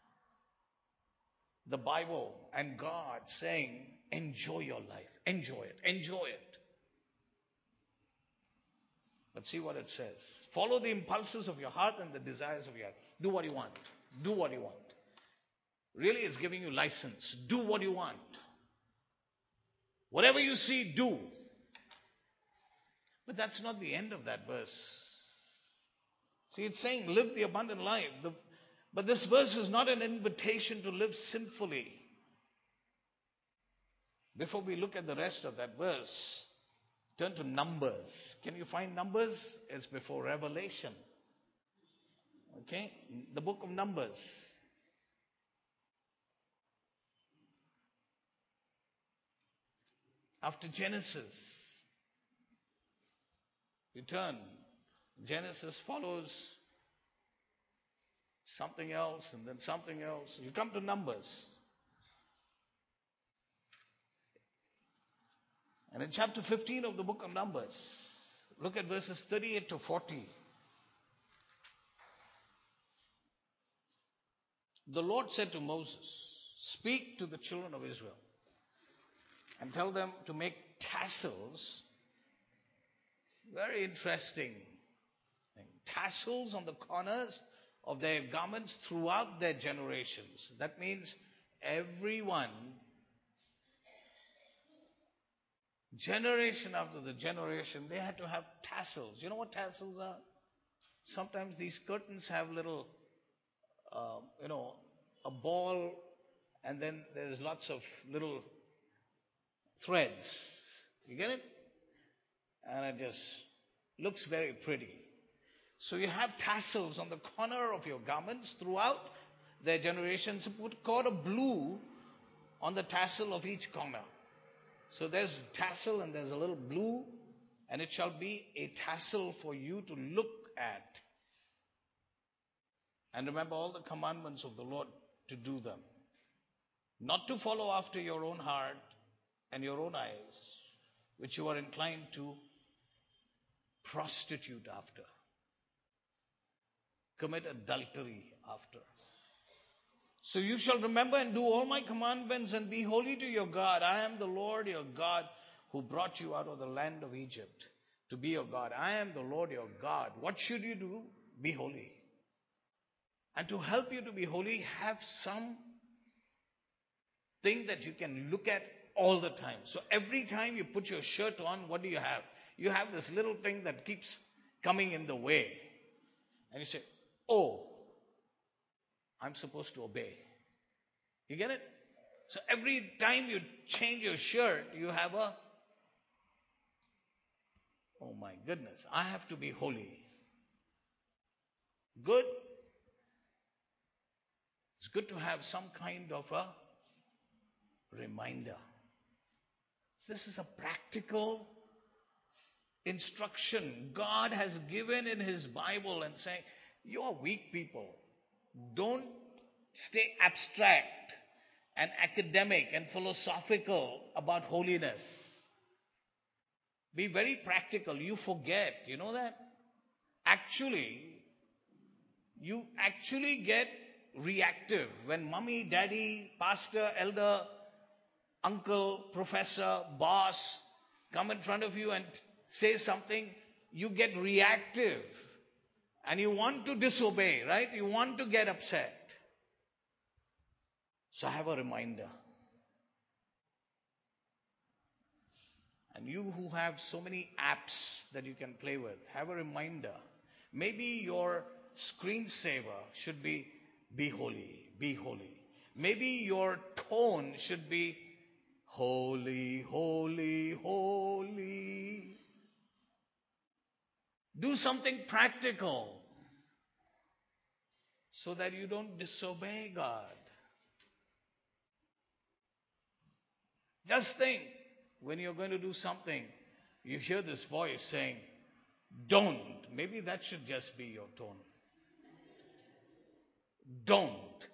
the Bible and God saying, enjoy your life. Enjoy it. Enjoy it. But see what it says. Follow the impulses of your heart and the desires of your heart. Do what you want. Do what you want. Really, it's giving you license. Do what you want. Whatever you see, do. But that's not the end of that verse. See, it's saying live the abundant life. But this verse is not an invitation to live sinfully. Before we look at the rest of that verse, turn to Numbers. Can you find Numbers? It's before Revelation. Okay? The book of Numbers. After Genesis, you turn. Genesis follows something else and then something else. You come to Numbers. And in chapter 15 of the book of Numbers, look at verses 38 to 40. The Lord said to Moses, "Speak to the children of Israel and tell them to make tassels." Very interesting thing. Tassels on the corners of their garments throughout their generations. That means everyone, generation after the generation, they had to have tassels. You know what tassels are? Sometimes these curtains have little, a ball, and then there's lots of little threads. You get it? And it just looks very pretty. So you have tassels on the corner of your garments throughout their generations. Put cord of blue on the tassel of each corner. So there's tassel and there's a little blue, and it shall be a tassel for you to look at. And remember all the commandments of the Lord to do them. Not to follow after your own heart and your own eyes, which you are inclined to prostitute after, commit adultery after. So you shall remember and do all my commandments and be holy to your God. I am the Lord your God who brought you out of the land of Egypt to be your God. I am the Lord your God. What should you do? Be holy. And to help you to be holy, have some thing that you can look at all the time. So every time you put your shirt on, what do you have? You have this little thing that keeps coming in the way. And you say, "Oh, I'm supposed to obey." You get it? So every time you change your shirt, you have oh my goodness, I have to be holy. Good. It's good to have some kind of a reminder. This is a practical instruction God has given in His Bible and saying, you are weak people. Don't stay abstract and academic and philosophical about holiness. Be very practical. You forget. You know that? You actually get reactive when mommy, daddy, pastor, elder, uncle, professor, boss come in front of you and say something. You get reactive and you want to disobey, right? You want to get upset. So have a reminder. And you who have so many apps that you can play with, have a reminder. Maybe your screensaver should be holy, be holy. Maybe your tone should be holy, holy, holy. Do something practical so that you don't disobey God. Just think, when you're going to do something, you hear this voice saying, "Don't." Maybe that should just be your tone. Don't.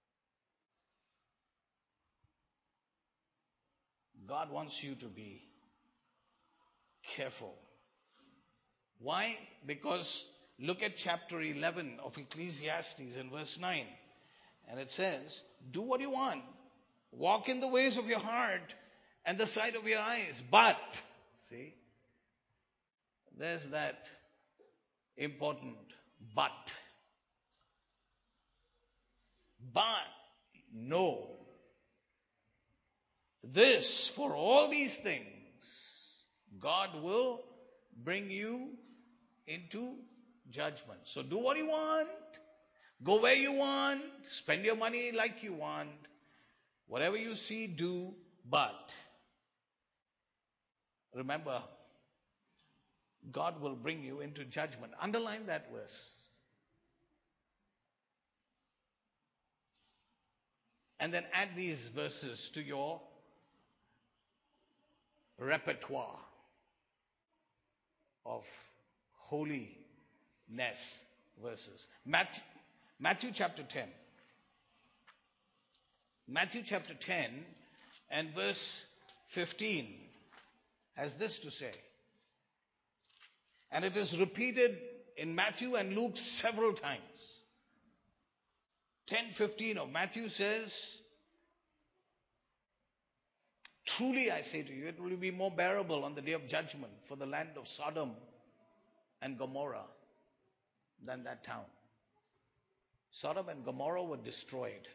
God wants you to be careful. Why? Because look at chapter 11 of Ecclesiastes in verse 9. And it says, "Do what you want. Walk in the ways of your heart and the sight of your eyes. But," see, there's that important but. But know this, for all these things, God will bring you into judgment. So do what you want. Go where you want. Spend your money like you want. Whatever you see, do. But remember, God will bring you into judgment. Underline that verse. And then add these verses to your repertoire of holiness verses. Matthew chapter 10. Matthew chapter 10 and verse 15 has this to say. And it is repeated in Matthew and Luke several times. 10:15 of Matthew says, truly I say to you, it will be more bearable on the day of judgment for the land of Sodom and Gomorrah than that town. Sodom and Gomorrah were destroyed.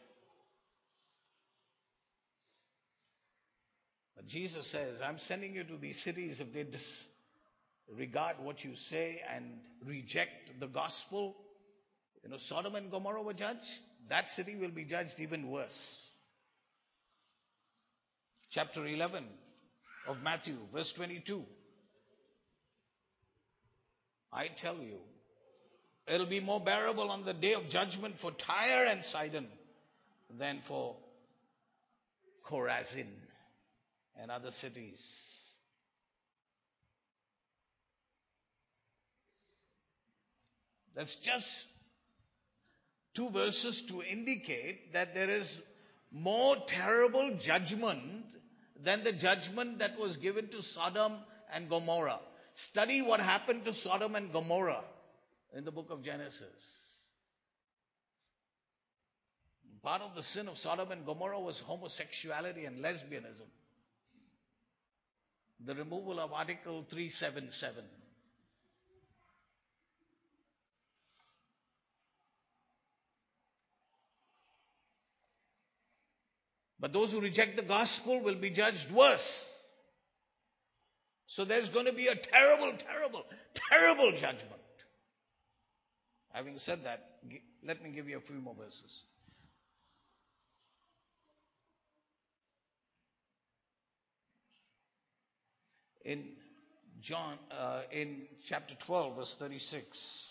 But Jesus says, I'm sending you to these cities. If they disregard what you say and reject the gospel, Sodom and Gomorrah were judged. That city will be judged even worse. Chapter 11 of Matthew, verse 22. I tell you, it'll be more bearable on the day of judgment for Tyre and Sidon than for Chorazin and other cities. That's just 2 verses to indicate that there is more terrible judgment than the judgment that was given to Sodom and Gomorrah. Study what happened to Sodom and Gomorrah in the book of Genesis. Part of the sin of Sodom and Gomorrah was homosexuality and lesbianism. The removal of Article 377. But those who reject the gospel will be judged worse. So there's going to be a terrible, terrible, terrible judgment. Having said that, let me give you a few more verses. In chapter 12, verse 36.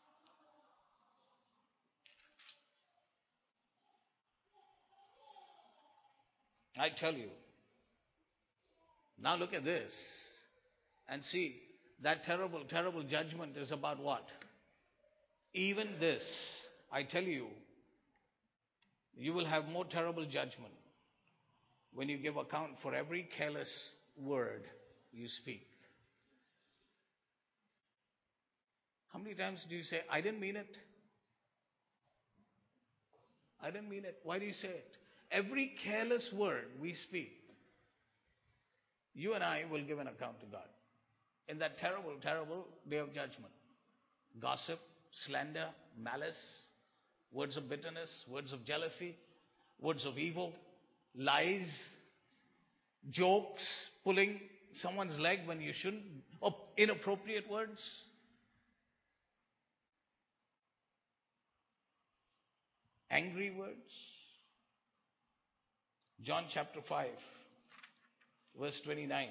I tell you. Now look at this and see that terrible, terrible judgment is about what? Even this, I tell you, you will have more terrible judgment when you give account for every careless word you speak. How many times do you say, I didn't mean it? I didn't mean it. Why do you say it? Every careless word we speak, you and I will give an account to God in that terrible, terrible day of judgment. Gossip, slander, malice, words of bitterness, words of jealousy, words of evil, lies, jokes, pulling someone's leg when you shouldn't, or inappropriate words. Angry words. John chapter 5, verse 29.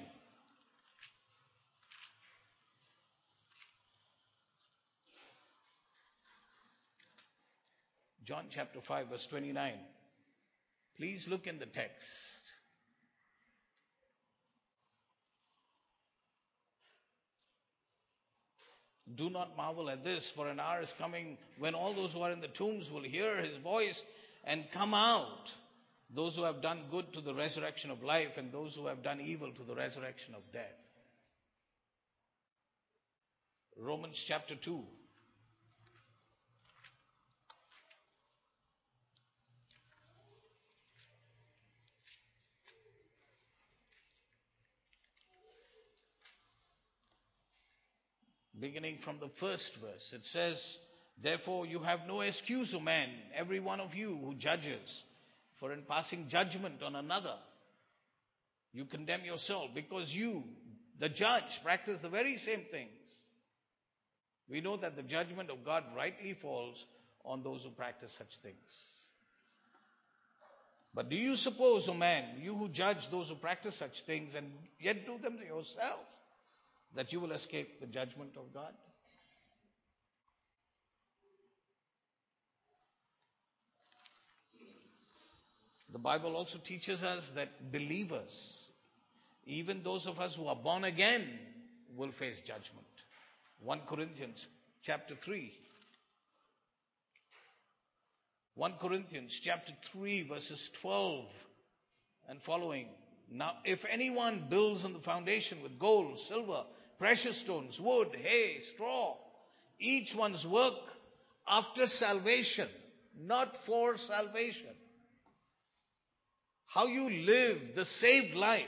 John chapter 5, verse 29. Please look in the text. Do not marvel at this, for an hour is coming when all those who are in the tombs will hear his voice and come out. Those who have done good to the resurrection of life, and those who have done evil to the resurrection of death. Romans chapter 2. Beginning from the first verse, it says, therefore you have no excuse, O man, every one of you who judges, for in passing judgment on another, you condemn yourself, because you, the judge, practice the very same things. We know that the judgment of God rightly falls on those who practice such things. But do you suppose, O man, you who judge those who practice such things and yet do them to yourself, that you will escape the judgment of God? The Bible also teaches us that believers Even those of us who are born again will face judgment. 1 Corinthians chapter 3. 1 Corinthians chapter 3 verses 12 and following. Now, if anyone builds on the foundation with gold, silver, precious stones, wood, hay, straw, each one's work after salvation, not for salvation. How you live the saved life,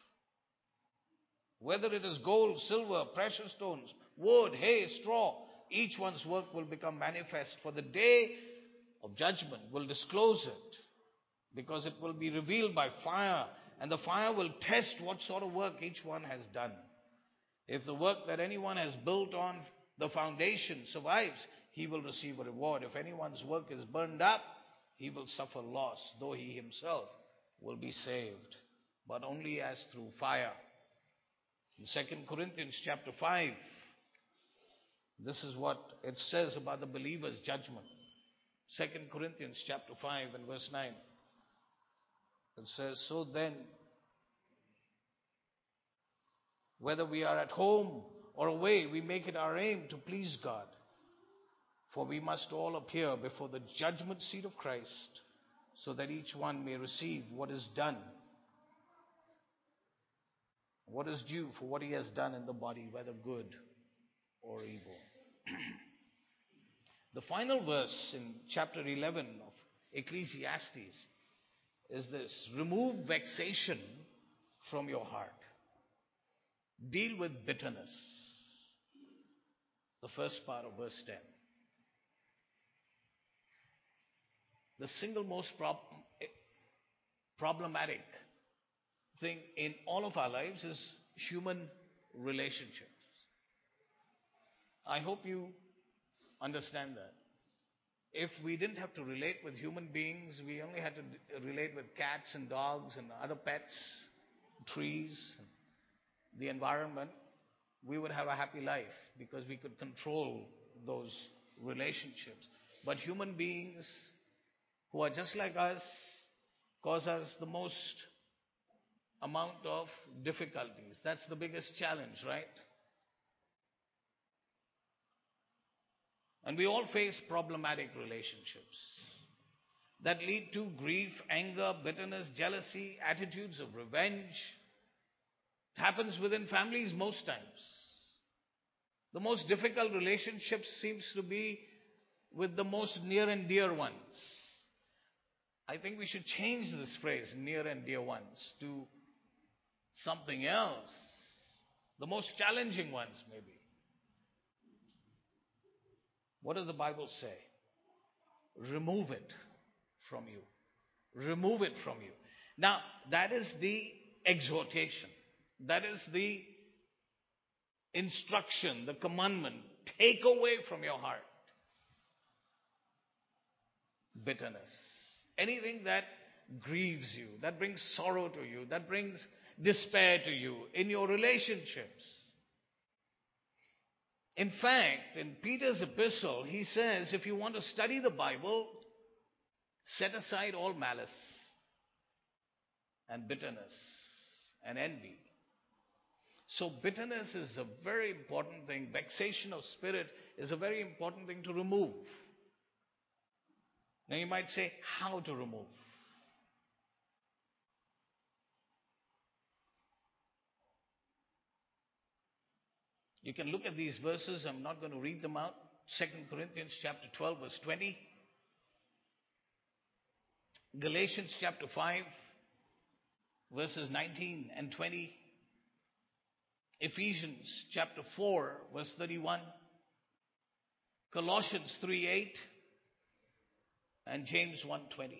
whether it is gold, silver, precious stones, wood, hay, straw, each one's work will become manifest, for the day of judgment will disclose it, because it will be revealed by fire, and the fire will test what sort of work each one has done. If the work that anyone has built on the foundation survives, he will receive a reward. If anyone's work is burned up, he will suffer loss, though he himself will be saved, but only as through fire. In 2 Corinthians chapter 5, this is what it says about the believer's judgment. 2 Corinthians chapter 5 and verse 9. It says, so then, whether we are at home or away, we make it our aim to please God. For we must all appear before the judgment seat of Christ, so that each one may receive what is done, what is due for what he has done in the body, whether good or evil. The final verse in chapter 11 of Ecclesiastes is this: remove vexation from your heart. Deal with bitterness. The first part of verse 10. The single most problematic thing in all of our lives is human relationships. I hope you understand that. If we didn't have to relate with human beings, we only had to relate with cats and dogs and other pets, trees, the environment, we would have a happy life because we could control those relationships. But human beings who are just like us cause us the most amount of difficulties. That's the biggest challenge, right? And we all face problematic relationships that lead to grief, anger, bitterness, jealousy, attitudes of revenge. It happens within families most times. The most difficult relationship seems to be with the most near and dear ones. I think we should change this phrase, near and dear ones, to something else. The most challenging ones, maybe. What does the Bible say? Remove it from you. Remove it from you. Now, that is the exhortation. That is the instruction, the commandment. Take away from your heart bitterness. Anything that grieves you, that brings sorrow to you, that brings despair to you in your relationships. In fact, in Peter's epistle, he says, if you want to study the Bible, set aside all malice and bitterness and envy. So bitterness is a very important thing. Vexation of spirit is a very important thing to remove. Now you might say, how to remove? You can look at these verses. I'm not going to read them out. 2 Corinthians chapter 12 verse 20. Galatians chapter 5 verses 19 and 20. Ephesians chapter 4 verse 31. Colossians 3:8 and James 1:20.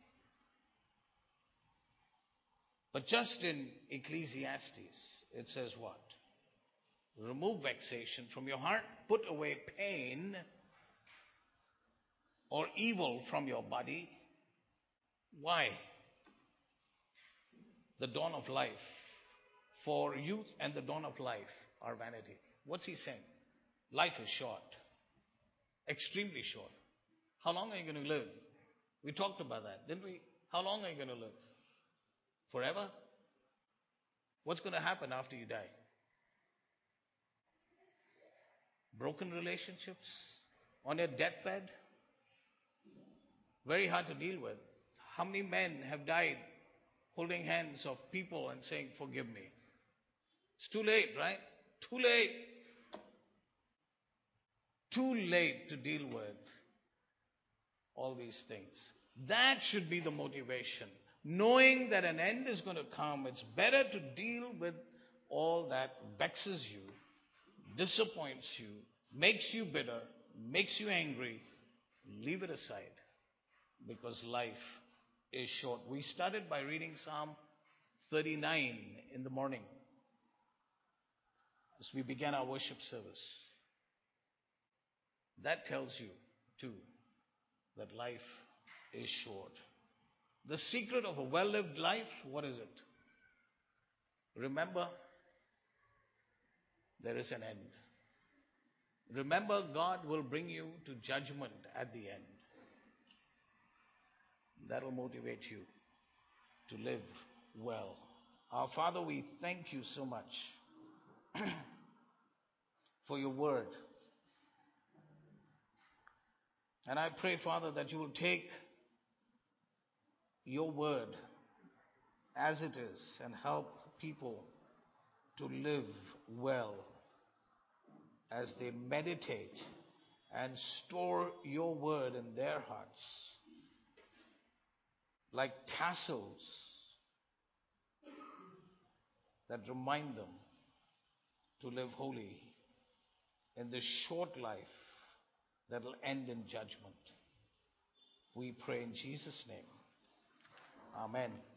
But just in Ecclesiastes, it says what? Remove vexation from your heart, put away pain or evil from your body. Why? The dawn of life. For youth and the dawn of life are vanity. What's he saying? Life is short. Extremely short. How long are you going to live? We talked about that, didn't we? How long are you going to live? Forever? What's going to happen after you die? Broken relationships? On your deathbed? Very hard to deal with. How many men have died holding hands of people and saying, forgive me? It's too late, right? Too late. Too late to deal with all these things. That should be the motivation. Knowing that an end is going to come, it's better to deal with all that vexes you, disappoints you, makes you bitter, makes you angry. Leave it aside, because life is short. We started by reading Psalm 39 in the morning as we began our worship service. That tells you, too, that life is short. The secret of a well-lived life, what is it? Remember, there is an end. Remember, God will bring you to judgment at the end. That will motivate you to live well. Our Father, we thank you so much for your word. And I pray, Father, that you will take your word as it is and help people to live well as they meditate and store your word in their hearts like tassels that remind them to live holy in this short life that will end in judgment. We pray in Jesus' name. Amen.